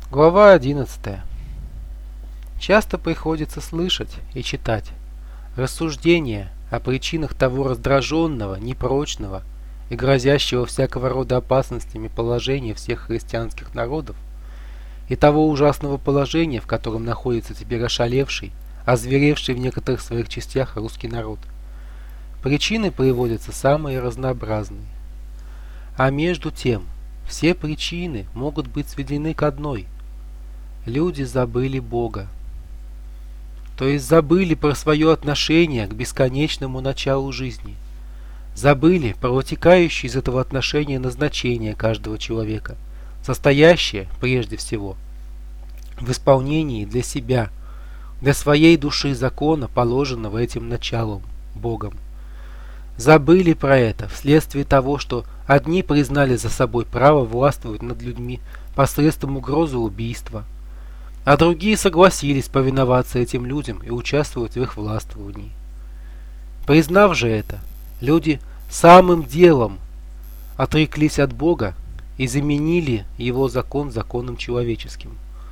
Глава 11. Часто приходится слышать и читать рассуждения о причинах того раздраженного, непрочного и грозящего всякого рода опасностями положения всех христианских народов и того ужасного положения, в котором находится теперь ошалевший, озверевший в некоторых своих частях русский народ. Причины приводятся самые разнообразные. А между тем, все причины могут быть сведены к одной. Люди забыли Бога. То есть забыли про свое отношение к бесконечному началу жизни. Забыли про вытекающее из этого отношения назначение каждого человека, состоящее, прежде всего, в исполнении для себя, для своей души закона, положенного этим началом, Богом. Забыли про это вследствие того, что одни признали за собой право властвовать над людьми посредством угрозы убийства, а другие согласились повиноваться этим людям и участвовать в их властвовании. Признав же это, люди самым делом отреклись от Бога и заменили его закон законом человеческим.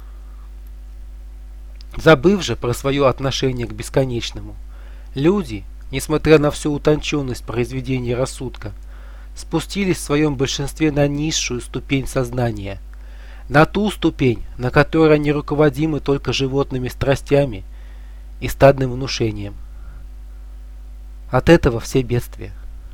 Забыв же про свое отношение к бесконечному, люди, несмотря на всю утонченность произведения рассудка, спустились в своем большинстве на низшую ступень сознания, на ту ступень, на которой они руководимы только животными страстями и стадным внушением. От этого все бедствия.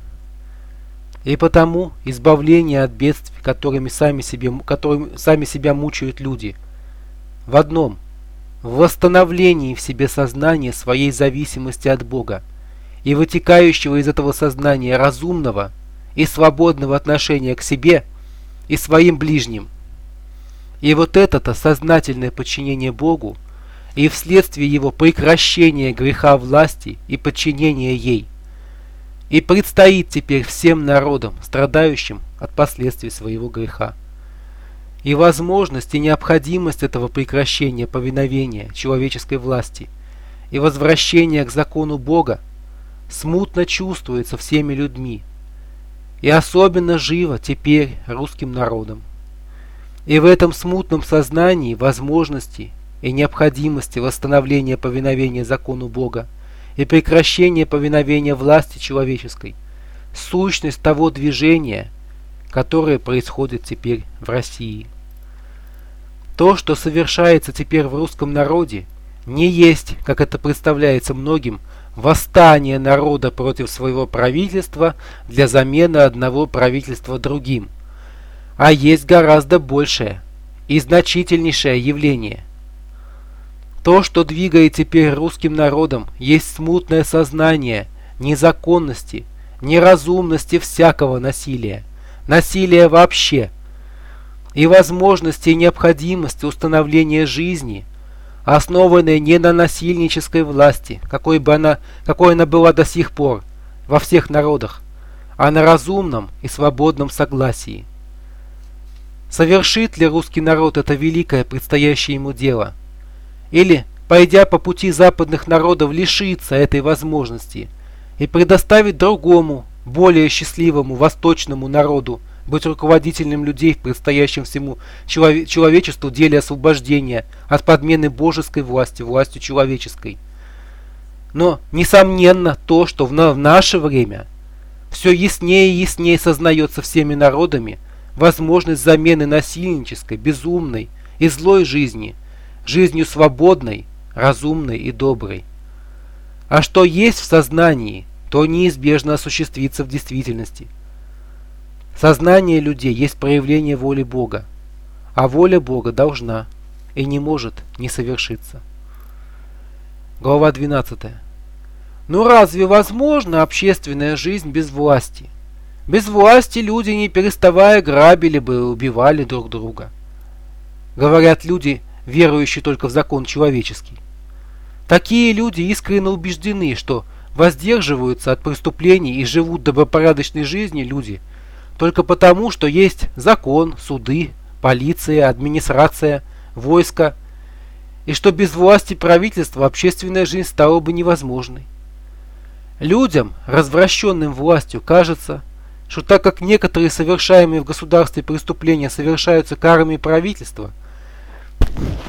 И потому избавление от бедствий, которыми сами себя мучают люди, в одном – в восстановлении в себе сознания своей зависимости от Бога и вытекающего из этого сознания разумного и свободного отношения к себе и своим ближним. И вот это-то сознательное подчинение Богу и вследствие его прекращения греха власти и подчинения ей и предстоит теперь всем народам, страдающим от последствий своего греха. И возможность и необходимость этого прекращения повиновения человеческой власти и возвращения к закону Бога смутно чувствуется всеми людьми, и особенно живо теперь русским народом. И в этом смутном сознании возможности и необходимости восстановления повиновения закону Бога и прекращения повиновения власти человеческой сущность того движения, которое происходит теперь в России. То, что совершается теперь в русском народе, не есть, как это представляется многим, восстание народа против своего правительства для замены одного правительства другим, а есть гораздо большее и значительнейшее явление. То, что двигает теперь русским народом, есть смутное сознание незаконности, неразумности всякого насилия, насилия вообще, и возможности и необходимости установления жизни, основанной не на насильнической власти, какой она была до сих пор во всех народах, а на разумном и свободном согласии. Совершит ли русский народ это великое предстоящее ему дело? Или, пойдя по пути западных народов, лишится этой возможности и предоставит другому, более счастливому восточному народу быть руководителем людей в предстоящем всему человечеству деле освобождения от подмены божеской власти властью человеческой? Но, несомненно, то, что в наше время все яснее и яснее сознается всеми народами возможность замены насильнической, безумной и злой жизни жизнью свободной, разумной и доброй. А что есть в сознании, то неизбежно осуществится в действительности. Сознание людей есть проявление воли Бога, а воля Бога должна и не может не совершиться. Глава 12. Ну разве возможна общественная жизнь без власти? Без власти люди, не переставая, грабили бы и убивали друг друга. Говорят люди, верующие только в закон человеческий. Такие люди искренне убеждены, что воздерживаются от преступлений и живут добропорядочной жизнью люди только потому, что есть закон, суды, полиция, администрация, войско, и что без власти правительства общественная жизнь стала бы невозможной. Людям, развращенным властью, кажется, что так как некоторые совершаемые в государстве преступления совершаются карами правительства,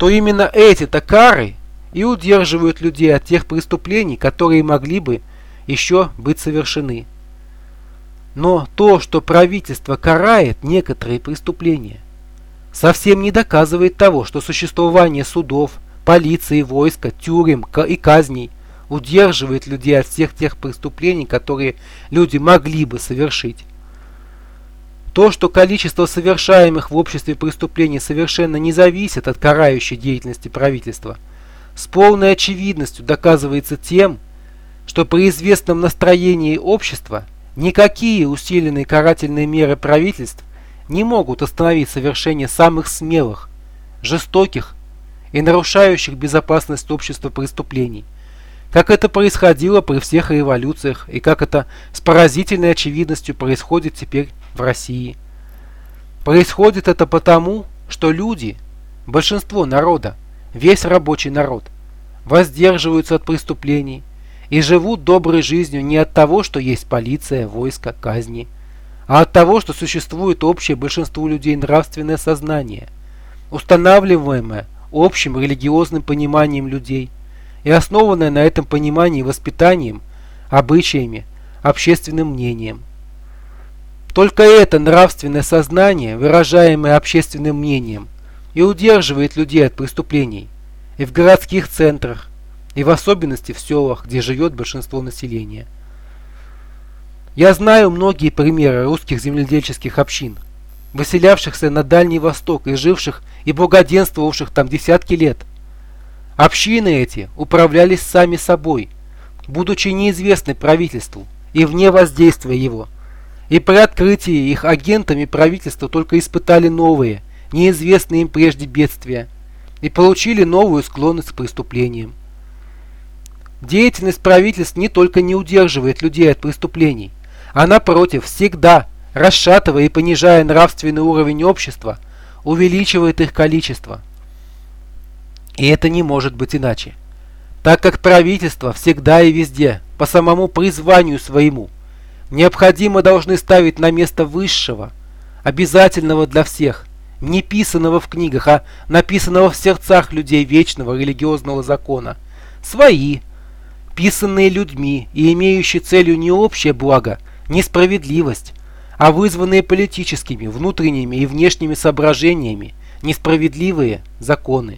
то именно эти-то кары и удерживают людей от тех преступлений, которые могли бы еще быть совершены. Но то, что правительство карает некоторые преступления, совсем не доказывает того, что существование судов, полиции, войска, тюрем и казней удерживает людей от всех тех преступлений, которые люди могли бы совершить. То, что количество совершаемых в обществе преступлений совершенно не зависит от карающей деятельности правительства, с полной очевидностью доказывается тем, что при известном настроении общества никакие усиленные карательные меры правительств не могут остановить совершение самых смелых, жестоких и нарушающих безопасность общества преступлений, как это происходило при всех революциях и как это с поразительной очевидностью происходит теперь в России. Происходит это потому, что люди, большинство народа, весь рабочий народ, воздерживаются от преступлений и живут доброй жизнью не от того, что есть полиция, войско, казни, а от того, что существует общее большинству людей нравственное сознание, устанавливаемое общим религиозным пониманием людей и основанное на этом понимании воспитанием, обычаями, общественным мнением. Только это нравственное сознание, выражаемое общественным мнением, и удерживает людей от преступлений и в городских центрах, и в особенности в селах, где живет большинство населения. Я знаю многие примеры русских земледельческих общин, выселявшихся на Дальний Восток и живших и благоденствовавших там десятки лет. Общины эти управлялись сами собой, будучи неизвестны правительству и вне воздействия его, и при открытии их агентами правительства только испытали новые, неизвестные им прежде бедствия, и получили новую склонность к преступлениям. Деятельность правительств не только не удерживает людей от преступлений, а напротив, всегда, расшатывая и понижая нравственный уровень общества, увеличивает их количество. И это не может быть иначе, так как правительство всегда и везде, по самому призванию своему, необходимо должны ставить на место высшего, обязательного для всех, не писанного в книгах, а написанного в сердцах людей вечного религиозного закона, свои, писанные людьми и имеющие целью не общее благо, не справедливость, а вызванные политическими, внутренними и внешними соображениями, несправедливые законы.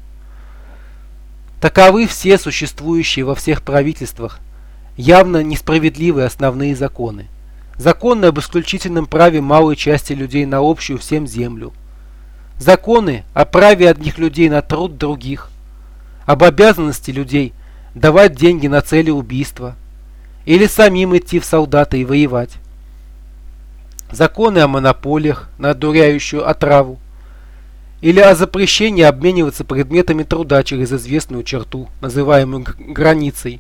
Таковы все существующие во всех правительствах явно несправедливые основные законы. Законы об исключительном праве малой части людей на общую всем землю. Законы о праве одних людей на труд других. Об обязанности людей давать деньги на цели убийства. Или самим идти в солдаты и воевать. Законы о монополиях на одуряющую отраву. Или о запрещении обмениваться предметами труда через известную черту, называемую границей.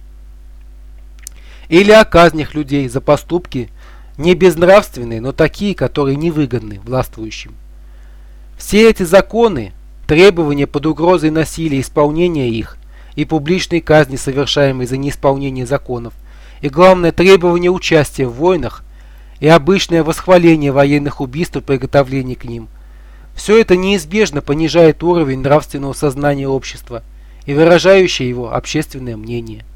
Или о казнях людей за поступки не безнравственные, но такие, которые невыгодны властвующим. Все эти законы, требования под угрозой насилия исполнения их и публичной казни, совершаемой за неисполнение законов, и главное требование участия в войнах и обычное восхваление военных убийств и приготовлений к ним, все это неизбежно понижает уровень нравственного сознания общества и выражающее его общественное мнение.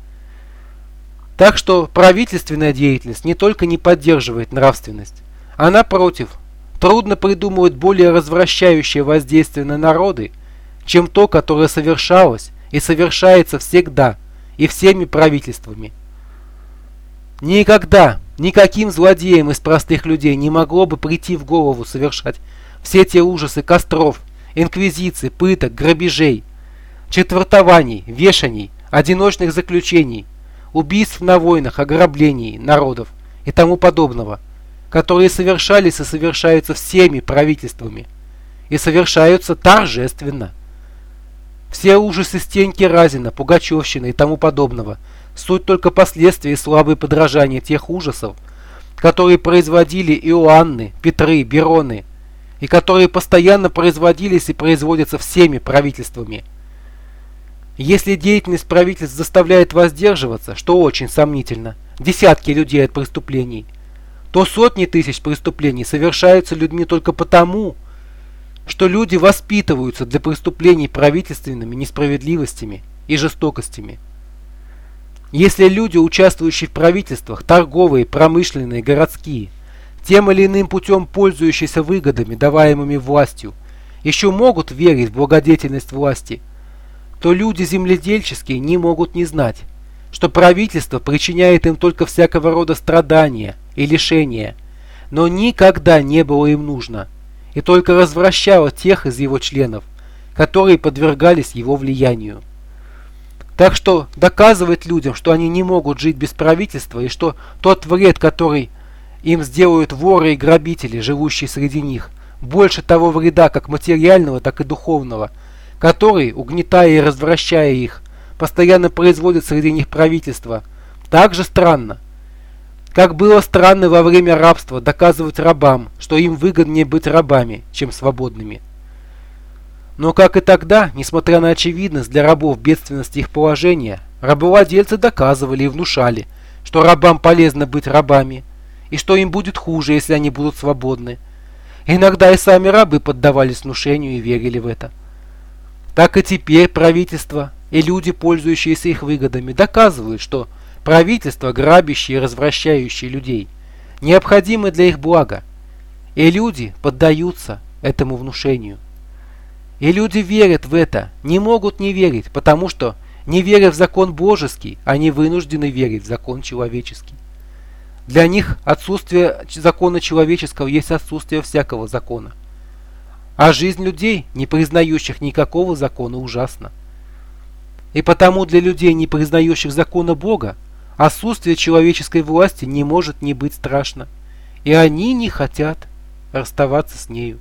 Так что правительственная деятельность не только не поддерживает нравственность, а напротив, трудно придумывать более развращающее воздействие на народы, чем то, которое совершалось и совершается всегда и всеми правительствами. Никогда никаким злодеям из простых людей не могло бы прийти в голову совершать все те ужасы костров, инквизиций, пыток, грабежей, четвертований, вешаний, одиночных заключений, убийств на войнах, ограблений народов и тому подобного, которые совершались и совершаются всеми правительствами и совершаются торжественно. Все ужасы Стеньки Разина, Пугачевщины и тому подобного суть только последствия и слабые подражания тех ужасов, которые производили Иоанны, Петры, Бероны, и которые постоянно производились и производятся всеми правительствами. Если деятельность правительств заставляет воздерживаться, что очень сомнительно, десятки людей от преступлений, то сотни тысяч преступлений совершаются людьми только потому, что люди воспитываются для преступлений правительственными несправедливостями и жестокостями. Если люди, участвующие в правительствах, торговые, промышленные, городские, тем или иным путем пользующиеся выгодами, даваемыми властью, еще могут верить в благодетельность власти, то люди земледельческие не могут не знать, что правительство причиняет им только всякого рода страдания и лишения, но никогда не было им нужно, и только развращало тех из его членов, которые подвергались его влиянию. Так что доказывать людям, что они не могут жить без правительства, и что тот вред, который им сделают воры и грабители, живущие среди них, больше того вреда, как материального, так и духовного, который, угнетая и развращая их, постоянно производит среди них правительство, так же странно, как было странно во время рабства доказывать рабам, что им выгоднее быть рабами, чем свободными. Но как и тогда, несмотря на очевидность для рабов бедственности их положения, рабовладельцы доказывали и внушали, что рабам полезно быть рабами, и что им будет хуже, если они будут свободны. Иногда и сами рабы поддавались внушению и верили в это. Так и теперь правительство и люди, пользующиеся их выгодами, доказывают, что правительство, грабящее и развращающее людей, необходимо для их блага, и люди поддаются этому внушению. И люди верят в это, не могут не верить, потому что, не веря в закон божеский, они вынуждены верить в закон человеческий. Для них отсутствие закона человеческого есть отсутствие всякого закона. А жизнь людей, не признающих никакого закона, ужасна. И потому для людей, не признающих закона Бога, отсутствие человеческой власти не может не быть страшно, и они не хотят расставаться с нею.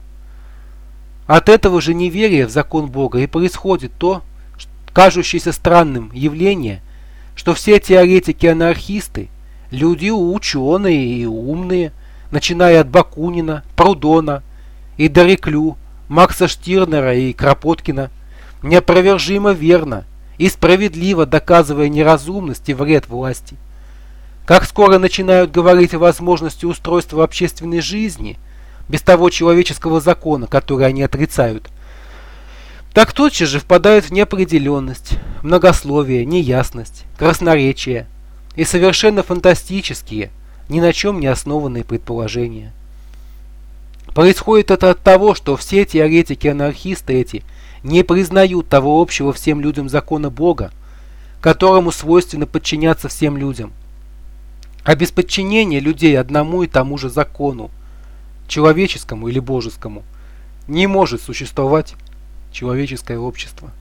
От этого же неверия в закон Бога и происходит то, кажущееся странным явление, что все теоретики-анархисты, люди ученые и умные, начиная от Бакунина, Прудона и Дореклю, Макса Штирнера и Кропоткина, неопровержимо верно и справедливо доказывая неразумность и вред власти. Как скоро начинают говорить о возможности устройства общественной жизни без того человеческого закона, который они отрицают, так тотчас же впадают в неопределенность, многословие, неясность, красноречие и совершенно фантастические, ни на чем не основанные предположения. Происходит это от того, что все теоретики-анархисты эти не признают того общего всем людям закона Бога, которому свойственно подчиняться всем людям. А без подчинения людей одному и тому же закону, человеческому или божескому, не может существовать человеческое общество.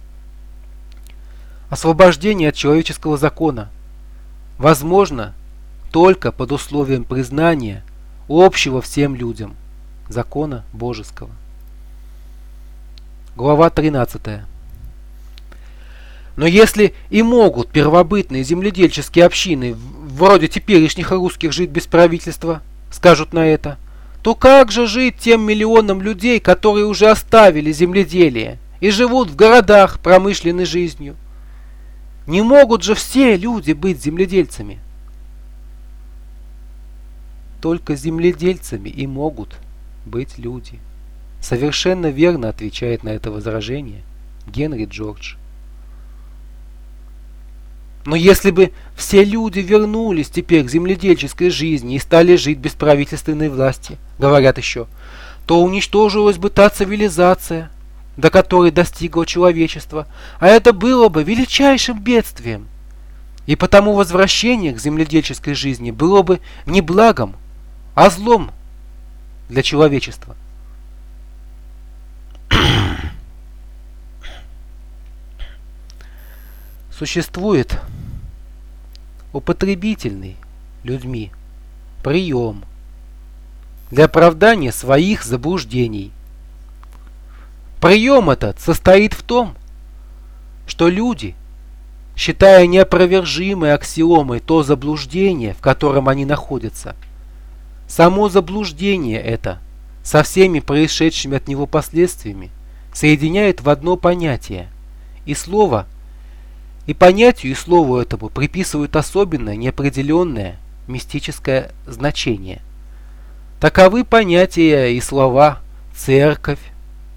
Освобождение от человеческого закона возможно только под условием признания общего всем людям закона божеского. Глава 13. Но если и могут первобытные земледельческие общины, вроде теперешних русских, жить без правительства, скажут на это, то как же жить тем миллионам людей, которые уже оставили земледелие и живут в городах промышленной жизнью? Не могут же все люди быть земледельцами. Только земледельцами и могут быть люди. Совершенно верно отвечает на это возражение Генри Джордж. Но если бы все люди вернулись теперь к земледельческой жизни и стали жить без правительственной власти, говорят еще, то уничтожилась бы та цивилизация, до которой достигло человечество, а это было бы величайшим бедствием. И потому возвращение к земледельческой жизни было бы не благом, а злом для человечества. Существует употребительный людьми прием для оправдания своих заблуждений. Прием этот состоит в том, что люди, считая неопровержимой аксиомой то заблуждение, в котором они находятся, само заблуждение это со всеми происшедшими от него последствиями соединяют в одно понятие, и понятию и слову этому приписывают особенное, неопределенное, мистическое значение. Таковы понятия и слова «церковь»,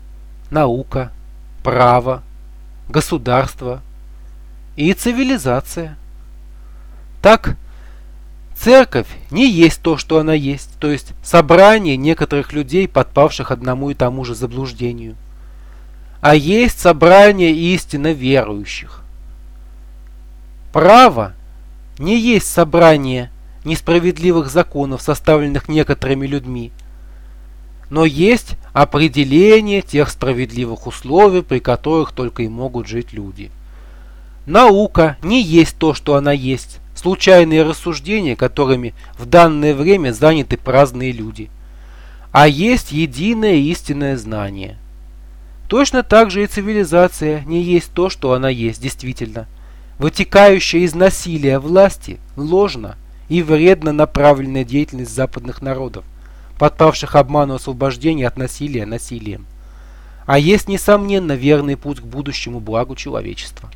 наука, право, государство и цивилизация. Так, церковь не есть то, что она есть, то есть собрание некоторых людей, подпавших одному и тому же заблуждению, а есть собрание истинно верующих. Право не есть собрание несправедливых законов, составленных некоторыми людьми, но есть определение тех справедливых условий, при которых только и могут жить люди. Наука не есть то, что она есть, случайные рассуждения, которыми в данное время заняты праздные люди, а есть единое истинное знание. Точно так же и цивилизация не есть то, что она есть действительно, вытекающая из насилия власти, ложно и вредно направленная деятельность западных народов, подпавших обману освобождения от насилия насилием, а есть, несомненно, верный путь к будущему благу человечества.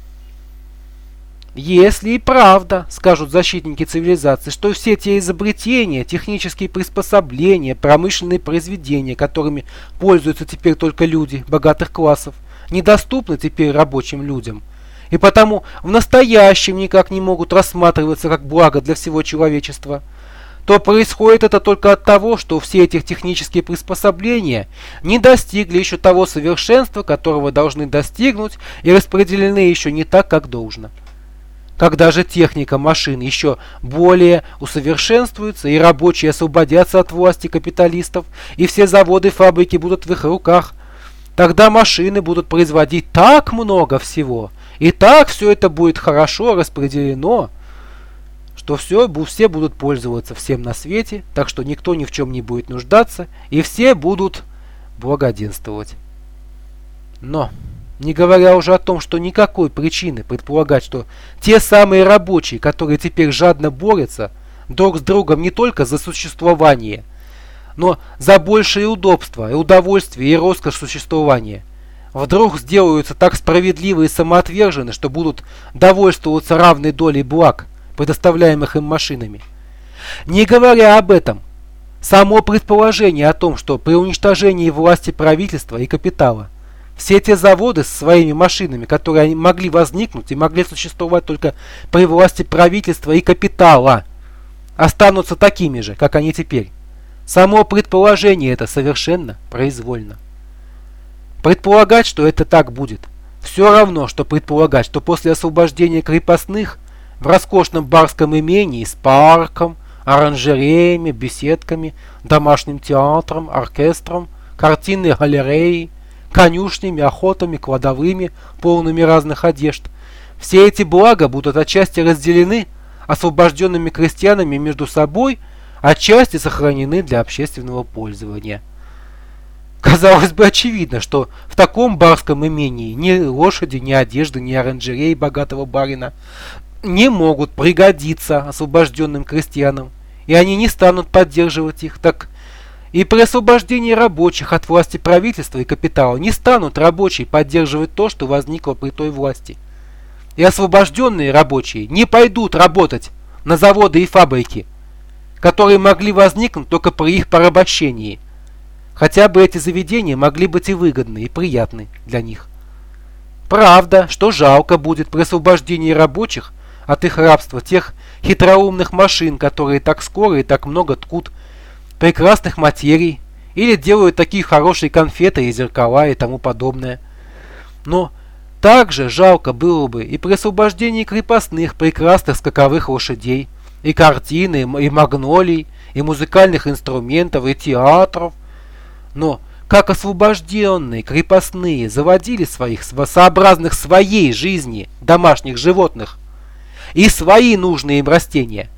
Если и правда, скажут защитники цивилизации, что все те изобретения, технические приспособления, промышленные произведения, которыми пользуются теперь только люди богатых классов, недоступны теперь рабочим людям, и потому в настоящем никак не могут рассматриваться как благо для всего человечества, то происходит это только от того, что все эти технические приспособления не достигли еще того совершенства, которого должны достигнуть, и распределены еще не так, как должно. Когда же техника машин еще более усовершенствуется, и рабочие освободятся от власти капиталистов, и все заводы и фабрики будут в их руках, тогда машины будут производить так много всего, и так все это будет хорошо распределено, что все будут пользоваться всем на свете, так что никто ни в чем не будет нуждаться, и все будут благоденствовать. Но, не говоря уже о том, что никакой причины предполагать, что те самые рабочие, которые теперь жадно борются друг с другом не только за существование, но за большее удобство и удовольствие и роскошь существования, вдруг сделаются так справедливы и самоотвержены, что будут довольствоваться равной долей благ, предоставляемых им машинами. Не говоря об этом, само предположение о том, что при уничтожении власти правительства и капитала все те заводы с своими машинами, которые могли возникнуть и могли существовать только при власти правительства и капитала, останутся такими же, как они теперь. Само предположение это совершенно произвольно. Предполагать, что это так будет, все равно, что предполагать, что после освобождения крепостных в роскошном барском имении с парком, оранжереями, беседками, домашним театром, оркестром, картинной галереей, конюшнями, охотами, кладовыми, полными разных одежд, все эти блага будут отчасти разделены освобожденными крестьянами между собой, отчасти сохранены для общественного пользования. Казалось бы, очевидно, что в таком барском имении ни лошади, ни одежды, ни оранжереи богатого барина не могут пригодиться освобожденным крестьянам, и они не станут поддерживать их. Так и при освобождении рабочих от власти правительства и капитала не станут рабочие поддерживать то, что возникло при той власти. И освобожденные рабочие не пойдут работать на заводы и фабрики, которые могли возникнуть только при их порабощении. Хотя бы эти заведения могли быть и выгодны, и приятны для них. Правда, что жалко будет при освобождении рабочих от их рабства тех хитроумных машин, которые так скоро и так много ткут прекрасных материй или делают такие хорошие конфеты и зеркала и тому подобное. Но также жалко было бы и при освобождении крепостных прекрасных скаковых лошадей, и картины, и магнолий, и музыкальных инструментов, и театров. Но как освобожденные крепостные заводили своих сообразных своей жизни домашних животных и свои нужные им растения,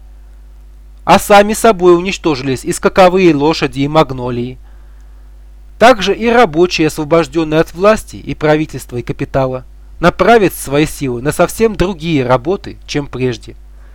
а сами собой уничтожились и скаковые лошади, и магнолии. Также и рабочие, освобожденные от власти и правительства и капитала, направят свои силы на совсем другие работы, чем прежде.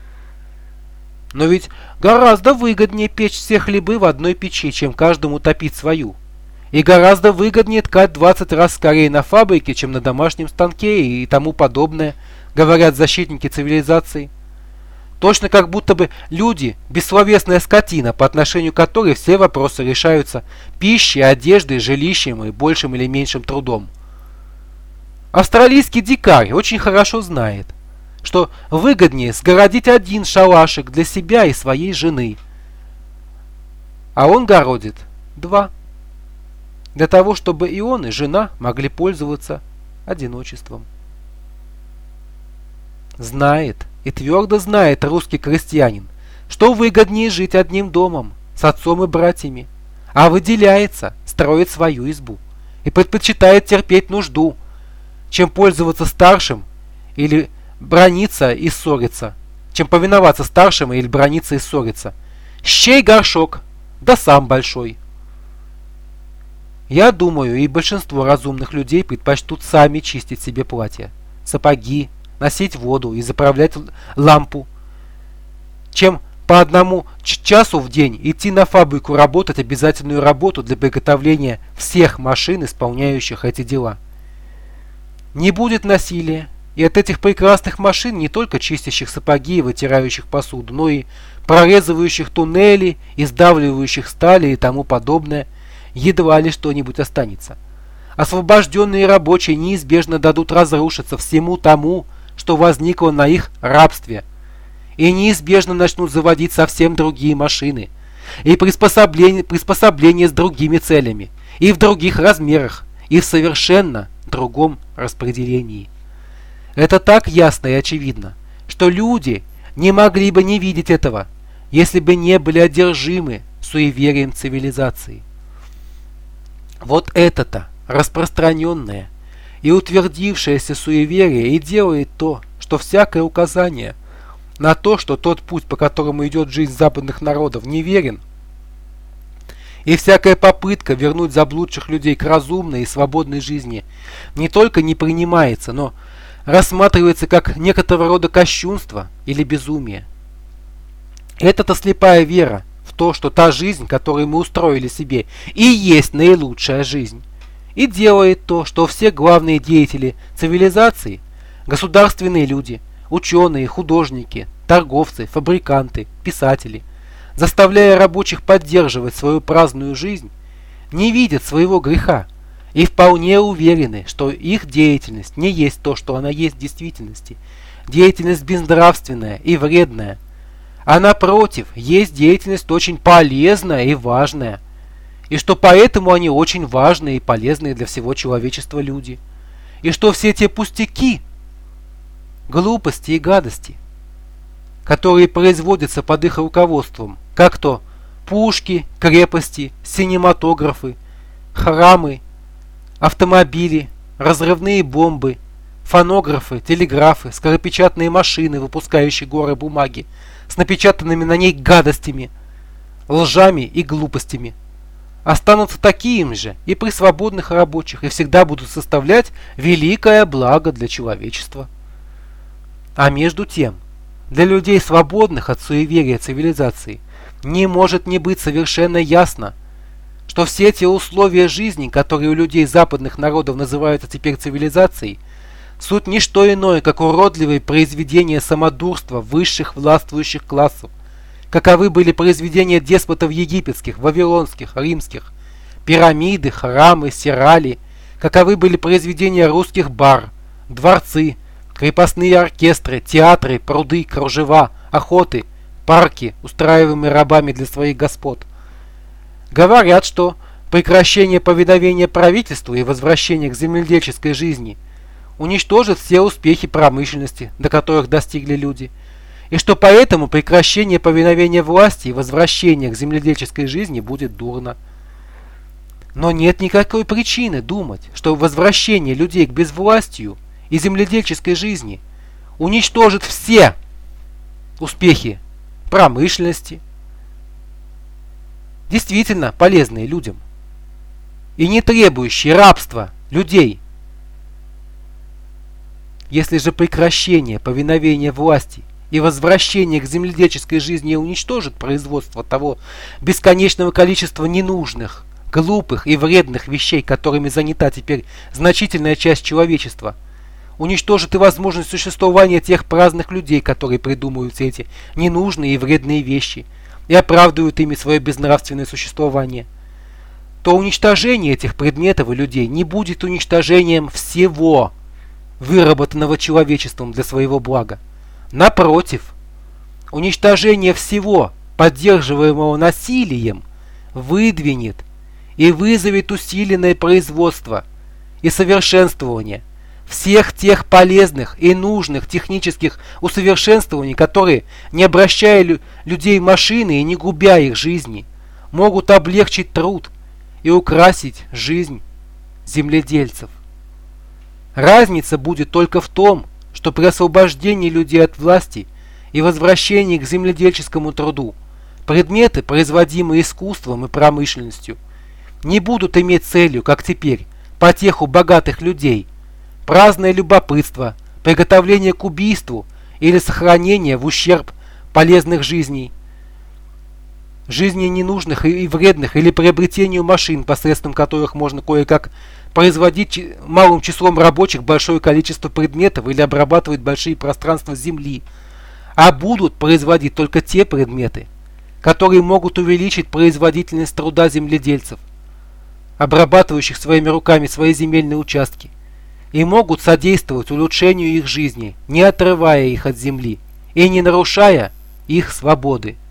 Но ведь гораздо выгоднее печь все хлебы в одной печи, чем каждому топить свою. И гораздо выгоднее ткать 20 раз скорее на фабрике, чем на домашнем станке и тому подобное, говорят защитники цивилизации. Точно как будто бы люди – бессловесная скотина, по отношению к которой все вопросы решаются пищей, одеждой, жилищем и большим или меньшим трудом. Австралийский дикарь очень хорошо знает, что выгоднее сгородить один шалашик для себя и своей жены, а он городит два, для того, чтобы и он, и жена могли пользоваться одиночеством. Знает и твердо знает русский крестьянин, что выгоднее жить одним домом с отцом и братьями, а выделяется, строит свою избу и предпочитает терпеть нужду, чем пользоваться старшим или браниться и ссориться, чем повиноваться старшим или браниться и ссориться. Щей горшок, да сам большой. Я думаю, и большинство разумных людей предпочтут сами чистить себе платья, сапоги, носить воду и заправлять лампу, чем по одному часу в день идти на фабрику работать обязательную работу для приготовления всех машин, исполняющих эти дела. Не будет насилия, и от этих прекрасных машин, не только чистящих сапоги и вытирающих посуду, но и прорезывающих туннели, издавливающих стали и тому подобное, едва ли что-нибудь останется. Освобожденные рабочие неизбежно дадут разрушиться всему тому, что возникло на их рабстве, и неизбежно начнут заводить совсем другие машины, и приспособления с другими целями, и в других размерах, и в совершенно другом распределении. Это так ясно и очевидно, что люди не могли бы не видеть этого, если бы не были одержимы суеверием цивилизации. Вот это-то распространенное и утвердившееся суеверие и делает то, что всякое указание на то, что тот путь, по которому идет жизнь западных народов, неверен, и всякая попытка вернуть заблудших людей к разумной и свободной жизни не только не принимается, но рассматривается как некоторого рода кощунство или безумие. Это-то слепая вера в то, что та жизнь, которую мы устроили себе, и есть наилучшая жизнь, и делает то, что все главные деятели цивилизации, государственные люди, ученые, художники, торговцы, фабриканты, писатели, заставляя рабочих поддерживать свою праздную жизнь, не видят своего греха и вполне уверены, что их деятельность не есть то, что она есть в действительности, деятельность безнравственная и вредная, а напротив, есть деятельность очень полезная и важная, и что поэтому они очень важные и полезные для всего человечества люди, и что все те пустяки, глупости и гадости, которые производятся под их руководством, как то пушки, крепости, синематографы, храмы, автомобили, разрывные бомбы, фонографы, телеграфы, скоропечатные машины, выпускающие горы бумаги, с напечатанными на ней гадостями, лжами и глупостями, останутся такими же и при свободных рабочих и всегда будут составлять великое благо для человечества. А между тем, для людей, свободных от суеверия цивилизации, не может не быть совершенно ясно, что все те условия жизни, которые у людей западных народов называются теперь цивилизацией, суть не что иное, как уродливые произведения самодурства высших властвующих классов, каковы были произведения деспотов египетских, вавилонских, римских, пирамиды, храмы, сирали, каковы были произведения русских бар, дворцы, крепостные оркестры, театры, пруды, кружева, охоты, парки, устраиваемые рабами для своих господ. Говорят, что прекращение повиновения правительству и возвращение к земледельческой жизни уничтожит все успехи промышленности, до которых достигли люди, и что поэтому прекращение повиновения власти и возвращение к земледельческой жизни будет дурно. Но нет никакой причины думать, что возвращение людей к безвластию и земледельческой жизни уничтожит все успехи промышленности, действительно полезные людям, и не требующие рабства людей. Если же прекращение повиновения власти и возвращение к земледельческой жизни уничтожит производство того бесконечного количества ненужных, глупых и вредных вещей, которыми занята теперь значительная часть человечества, уничтожит и возможность существования тех праздных людей, которые придумывают все эти ненужные и вредные вещи и оправдывают ими свое безнравственное существование, то уничтожение этих предметов и людей не будет уничтожением всего, выработанного человечеством для своего блага. Напротив, уничтожение всего, поддерживаемого насилием, выдвинет и вызовет усиленное производство и совершенствование всех тех полезных и нужных технических усовершенствований, которые, не обращая людей в машины и не губя их жизни, могут облегчить труд и украсить жизнь земледельцев. Разница будет только в том, что при освобождении людей от власти и возвращении к земледельческому труду предметы, производимые искусством и промышленностью, не будут иметь целью, как теперь, потеху богатых людей, праздное любопытство, приготовление к убийству или сохранение в ущерб полезных жизней ненужных и вредных, или приобретению машин, посредством которых можно кое-как производить малым числом рабочих большое количество предметов или обрабатывать большие пространства земли, а будут производить только те предметы, которые могут увеличить производительность труда земледельцев, обрабатывающих своими руками свои земельные участки, и могут содействовать улучшению их жизни, не отрывая их от земли и не нарушая их свободы.